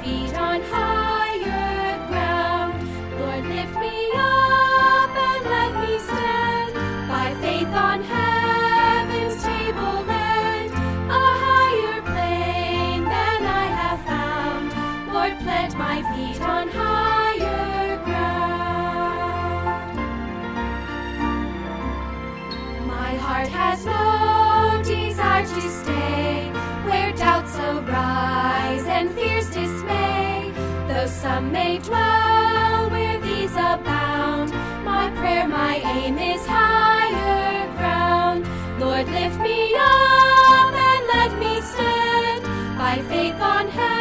feet on higher ground. Lord, lift me up and let me stand by faith on heaven's tableland, a higher plane than I have found. Lord, plant my feet on higher ground. My heart has no desire to stay where doubts arise and fears dismay. Though some may dwell where these abound, my prayer, my aim is higher ground. Lord, lift me up and let me stand by faith on heaven.